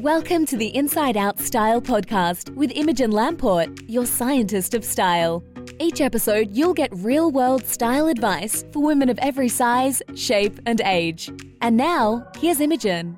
Welcome to the Inside Out Style podcast with Imogen Lamport, your scientist of style. Each episode, you'll get real-world style advice for women of every size, shape, and age. And now, here's Imogen.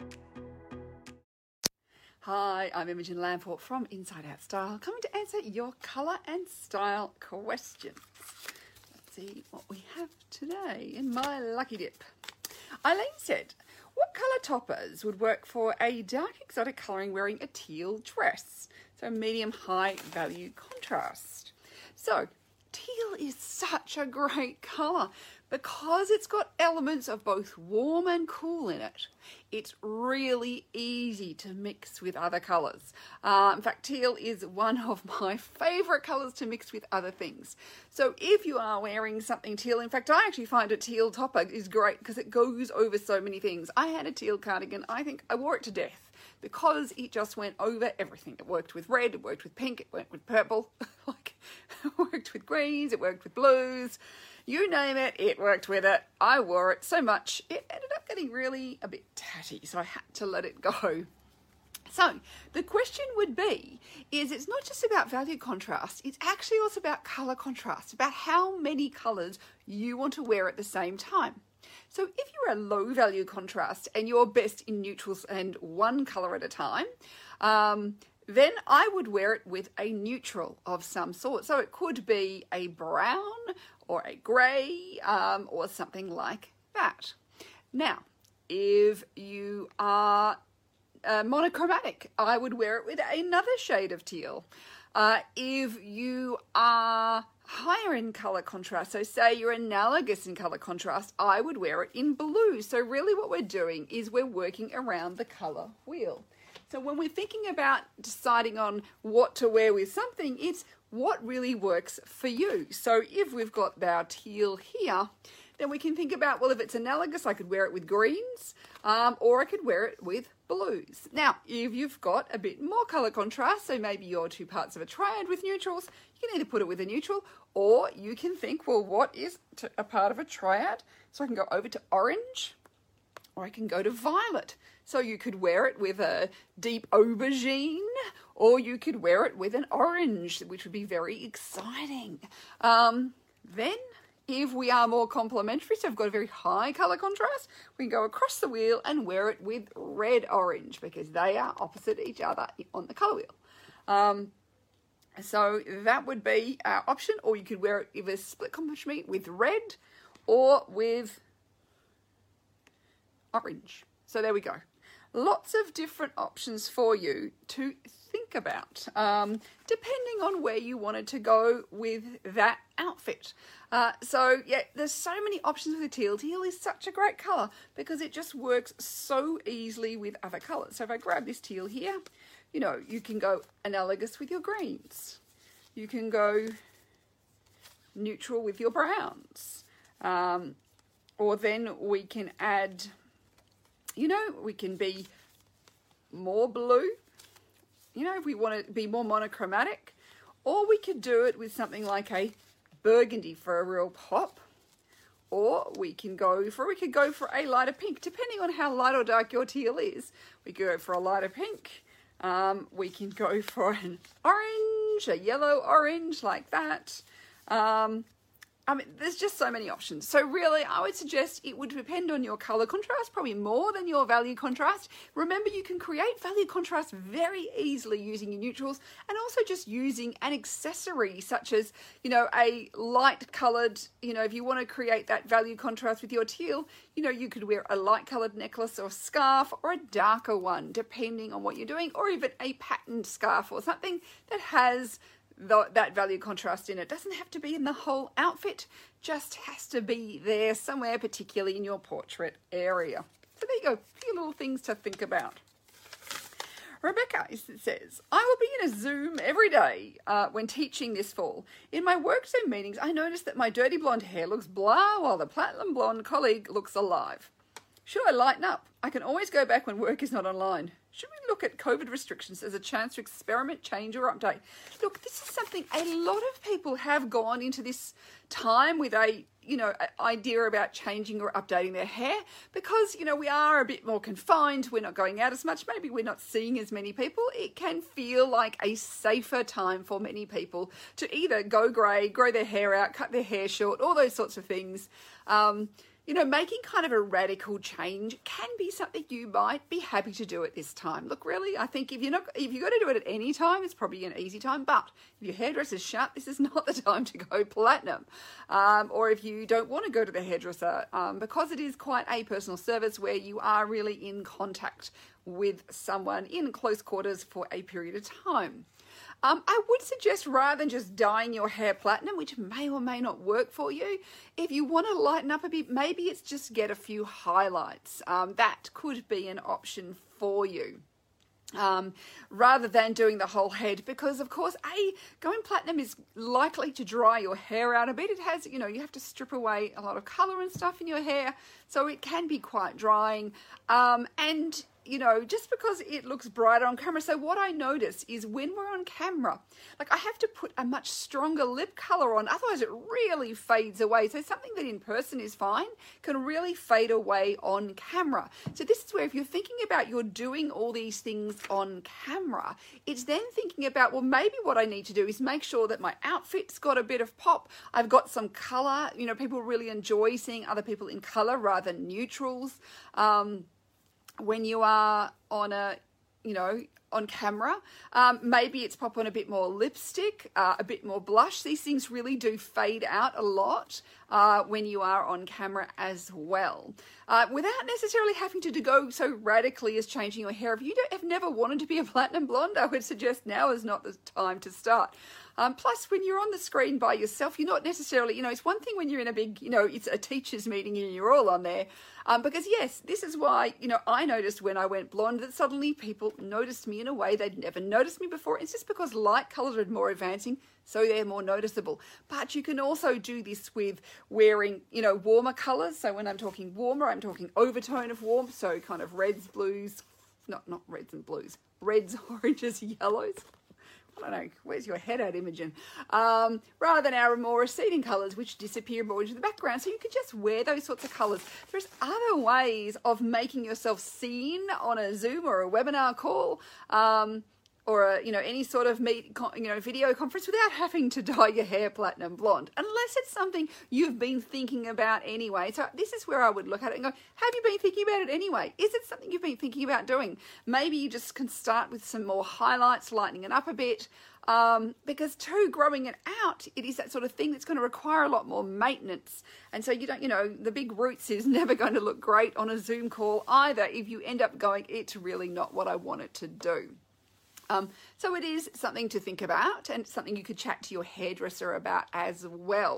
Hi, I'm Imogen Lamport from Inside Out Style, coming to answer your colour and style questions. Let's see what we have today in my lucky dip. Eileen said, what colour toppers would work for a dark exotic colouring wearing a teal dress? So medium high value contrast. So teal is such a great colour because it's got elements of both warm and cool in it. It's really easy to mix with other colours. In fact, teal is one of my favourite colours to mix with other things. So if you are wearing something teal, in fact, I actually find a teal topper is great because it goes over so many things. I had a teal cardigan. I think I wore it to death because it just went over everything. It worked with red, it worked with pink, it worked with purple, it worked with greens, it worked with blues. You name it, it worked with it. I wore it so much, it ended up getting really a bit tatty, so I had to let it go. So the question would be, it's not just about value contrast, it's actually also about colour contrast, about how many colours you want to wear at the same time. So if you're a low value contrast and you're best in neutrals and one colour at a time, then I would wear it with a neutral of some sort. So it could be a brown or a grey or something like that. Now, if you are monochromatic, I would wear it with another shade of teal. If you are higher in colour contrast, so say you're analogous in colour contrast, I would wear it in blue. So really what we're doing is we're working around the colour wheel. So when we're thinking about deciding on what to wear with something, it's what really works for you. So if we've got our teal here, then we can think about, well, if it's analogous, I could wear it with greens, or I could wear it with blues. Now, if you've got a bit more colour contrast, so maybe you're two parts of a triad with neutrals, you can either put it with a neutral, or you can think, well, what is a part of a triad? So I can go over to orange, or I can go to violet. So you could wear it with a deep aubergine, or you could wear it with an orange, which would be very exciting. Then, if we are more complementary, so we've got a very high colour contrast, we can go across the wheel and wear it with red-orange because they are opposite each other on the colour wheel. So that would be our option, or you could wear it with a split complementary with red or with orange. So there we go. Lots of different options for you to think about, depending on where you wanted to go with that outfit. So yeah, there's so many options with the teal. Teal is such a great colour because it just works so easily with other colours. So if I grab this teal here, you know, you can go analogous with your greens. You can go neutral with your browns. Or then we can add, you know, we can be more blue, you know, if we want to be more monochromatic, or we could do it with something like a burgundy for a real pop, or we could go for a lighter pink, depending on how light or dark your teal is. We could go for a lighter pink. We can go for an orange, a yellow orange like that. I mean, there's just so many options. So really, I would suggest it would depend on your colour contrast, probably more than your value contrast. Remember, you can create value contrast very easily using your neutrals and also just using an accessory such as, you know, a light coloured, you know, if you want to create that value contrast with your teal, you know, you could wear a light coloured necklace or scarf or a darker one, depending on what you're doing, or even a patterned scarf or something that has that value contrast in it. Doesn't have to be in the whole outfit, just has to be there somewhere, particularly in your portrait area. So there you go, a few little things to think about. Rebecca says, I will be in a Zoom every day when teaching this fall. In my work Zoom meetings, I noticed that my dirty blonde hair looks blah while the platinum blonde colleague looks alive. Should I lighten up? I can always go back when work is not online. Should we look at COVID restrictions as a chance to experiment, change or update? Look, this is something a lot of people have gone into this time with a idea about changing or updating their hair because, we are a bit more confined. We're not going out as much. Maybe we're not seeing as many people. It can feel like a safer time for many people to either go grey, grow their hair out, cut their hair short, all those sorts of things. Making kind of a radical change can be something you might be happy to do at this time. Look, really, I think if you're going to do it at any time, it's probably an easy time. But if your hairdresser's shut, this is not the time to go platinum. Or if you don't want to go to the hairdresser, because it is quite a personal service where you are really in contact with someone in close quarters for a period of time. I would suggest rather than just dyeing your hair platinum, which may or may not work for you, if you want to lighten up a bit, maybe it's just get a few highlights. That could be an option for you. Rather than doing the whole head, because of course, going platinum is likely to dry your hair out a bit. It has, you have to strip away a lot of colour and stuff in your hair, so it can be quite drying. And just because it looks brighter on camera. So what I notice is when we're on camera, like I have to put a much stronger lip color on, otherwise it really fades away. So something that in person is fine can really fade away on camera. So this is where if you're thinking about you're doing all these things on camera, it's then thinking about, well, maybe what I need to do is make sure that my outfit's got a bit of pop. I've got some color. People really enjoy seeing other people in color rather than neutrals. When you are on on camera, maybe it's pop on a bit more lipstick, a bit more blush. These things really do fade out a lot when you are on camera as well. Without necessarily having to go so radically as changing your hair. If you have never wanted to be a platinum blonde, I would suggest now is not the time to start. Plus, when you're on the screen by yourself, you're not necessarily, it's one thing when you're in a big, it's a teacher's meeting and you're all on there. Because yes, this is why, I noticed when I went blonde that suddenly people noticed me in a way they'd never noticed me before. It's just because light colours are more advancing, so they're more noticeable. But you can also do this with wearing, warmer colours. So when I'm talking warmer, I'm talking overtone of warm. So kind of reds, blues, not reds and blues, reds, oranges, yellows. I don't know, where's your head at, Imogen? Rather than our more receding colours, which disappear more into the background. So you could just wear those sorts of colours. There's other ways of making yourself seen on a Zoom or a webinar call, or any sort of video conference without having to dye your hair platinum blonde, unless it's something you've been thinking about anyway. So this is where I would look at it and go, have you been thinking about it anyway? Is it something you've been thinking about doing? Maybe you just can start with some more highlights, lightening it up a bit, because too, growing it out, it is that sort of thing that's going to require a lot more maintenance. And so you don't, the big roots is never going to look great on a Zoom call either if you end up going, it's really not what I want it to do. So it is something to think about and something you could chat to your hairdresser about as well.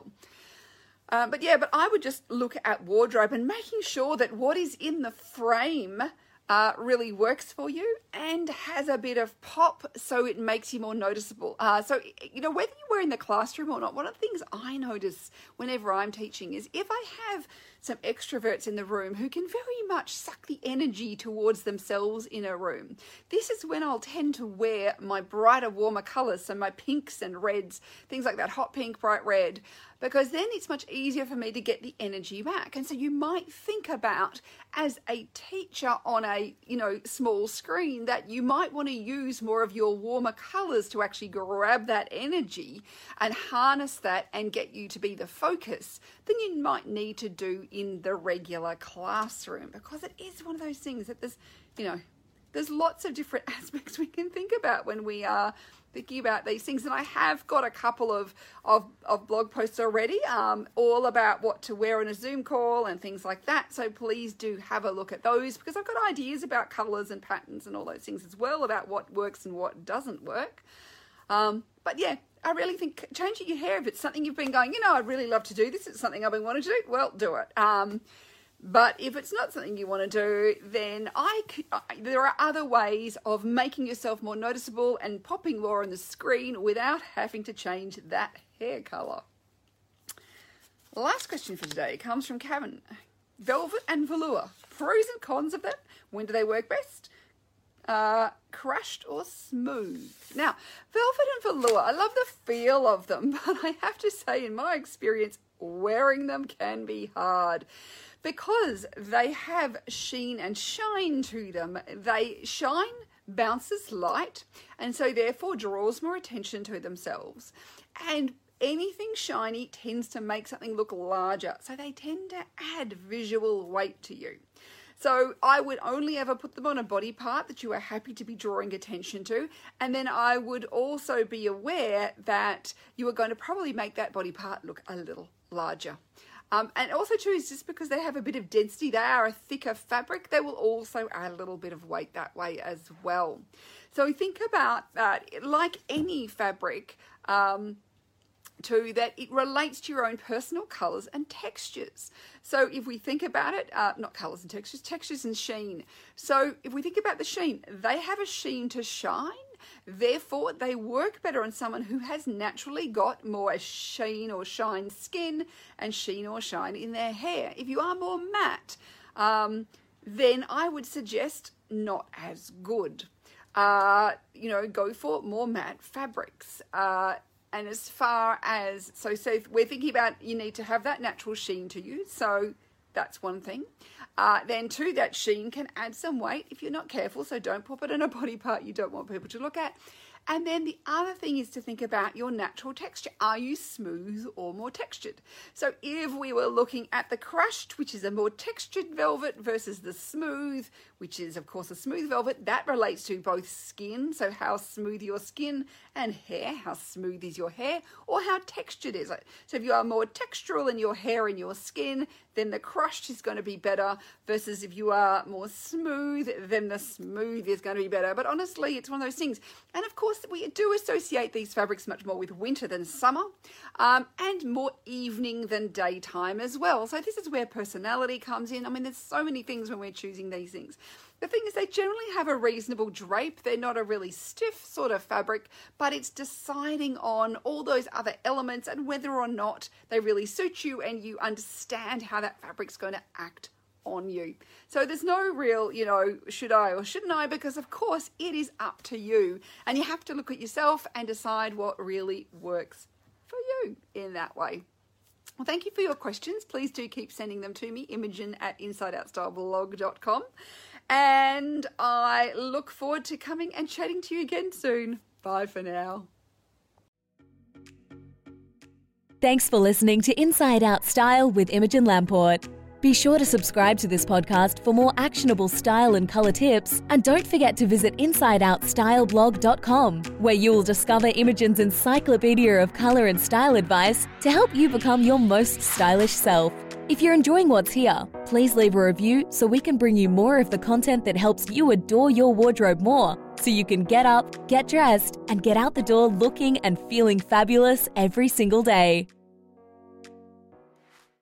But I would just look at wardrobe and making sure that what is in the frame really works for you and has a bit of pop so it makes you more noticeable. So whether you were in the classroom or not, one of the things I notice whenever I'm teaching is if I have some extroverts in the room who can very much suck the energy towards themselves in a room, this is when I'll tend to wear my brighter, warmer colours, so my pinks and reds, things like that, hot pink, bright red, because then it's much easier for me to get the energy back. And so you might think about, as a teacher on a small screen, that you might want to use more of your warmer colours to actually grab that energy and harness that and get you to be the focus than you might need to do in the regular classroom, because it is one of those things that there's lots of different aspects we can think about when we are thinking about these things. And I have got a couple of blog posts already, all about what to wear on a Zoom call and things like that. So please do have a look at those, because I've got ideas about colours and patterns and all those things as well, about what works and what doesn't work. But yeah, I really think changing your hair, if it's something you've been going, I'd really love to do this, it's something I've been wanting to do, well, do it. But if it's not something you want to do, then there are other ways of making yourself more noticeable and popping more on the screen without having to change that hair colour. The last question for today comes from Kevin. Velvet and velour, pros and cons of that. When do they work best? Crushed or smooth? Now, velvet and velour, I love the feel of them, but I have to say, in my experience, wearing them can be hard because they have sheen and shine to them. They shine, bounces light, and so therefore draws more attention to themselves. And anything shiny tends to make something look larger, so they tend to add visual weight to you. So I would only ever put them on a body part that you are happy to be drawing attention to. And then I would also be aware that you are going to probably make that body part look a little larger. And also too, is just because they have a bit of density, they are a thicker fabric, they will also add a little bit of weight that way as well. So think about that, like any fabric, too, that it relates to your own personal colours and textures. So if we think about it, not colours and textures, textures and sheen. So if we think about the sheen, they have a sheen to shine. Therefore, they work better on someone who has naturally got more sheen or shine skin and sheen or shine in their hair. If you are more matte, then I would suggest not as good. Go for more matte fabrics. And as far as, so we're thinking about you need to have that natural sheen to you. So that's one thing. Then too, that sheen can add some weight if you're not careful. So don't pop it in a body part you don't want people to look at. And then the other thing is to think about your natural texture. Are you smooth or more textured? So if we were looking at the crushed, which is a more textured velvet, versus the smooth, which is of course a smooth velvet, that relates to both skin. So how smooth your skin, and hair, how smooth is your hair, or how textured is it? So if you are more textural in your hair and your skin, then the crushed is going to be better, versus if you are more smooth, then the smooth is going to be better. But honestly, it's one of those things. And of course, we do associate these fabrics much more with winter than summer, and more evening than daytime as well. So this is where personality comes in. I mean, there's so many things when we're choosing these things. The thing is, they generally have a reasonable drape. They're not a really stiff sort of fabric, but it's deciding on all those other elements and whether or not they really suit you and you understand how that fabric's going to act on you. So there's no real, should I or shouldn't I, because of course it is up to you, and you have to look at yourself and decide what really works for you in that way. Well, thank you for your questions. Please do keep sending them to me, imogen@insideoutstyleblog.com. And I look forward to coming and chatting to you again soon. Bye for now. Thanks for listening to Inside Out Style with Imogen Lamport. Be sure to subscribe to this podcast for more actionable style and colour tips, and don't forget to visit InsideOutStyleBlog.com, where you'll discover Imogen's encyclopedia of colour and style advice to help you become your most stylish self. If you're enjoying what's here, please leave a review so we can bring you more of the content that helps you adore your wardrobe more, so you can get up, get dressed, and get out the door looking and feeling fabulous every single day.